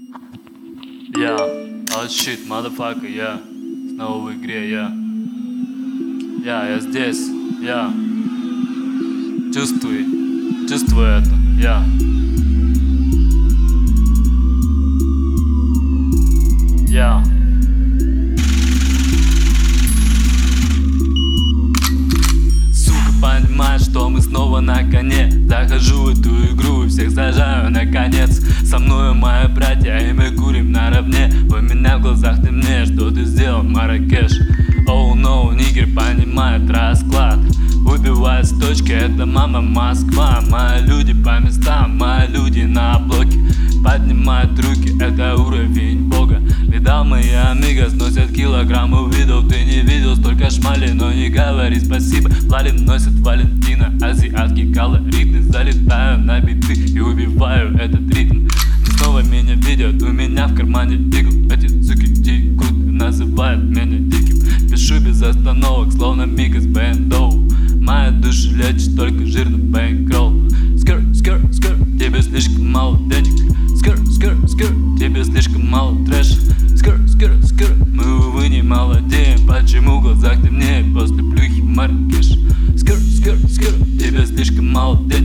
Я, shit, motherfucker, я снова в игре, я здесь, я чувствую это, я. Сука, понимаешь, что мы снова на коне. Захожу в эту игру и всех зажаю наконец. Со мною мои братья, и мы курим наравне. У меня в глазах темнее, что ты сделал, Марракеш. Оу, ноу, нигер понимает расклад. Убивает с точки, это мама Москва. Мои люди по местам, мои люди на блоке. Поднимают руки, это уровень бога. Видал, мои амигос носят килограммы. Увидел, ты не видел столько шмали, но не говори спасибо. Платин носит Валентина, азиатские колориты. Залетаю на биты и убиваю этот ритм. И снова меня видят, у меня в кармане дигл. Эти суки текут и называют меня диким. Пишу без остановок, словно Мигас Бэндоу. Моя душа лечит только жирный бэнкролл. Скр, скр, скр, тебе слишком мало денег. Скр, скр, скр, тебе слишком мало трэша. Скр, скр, скр, мы, увы, не молодеем. Почему в глазах темнее после плюхи Марракеш? Скр, скр, скр, тебе слишком мало денег.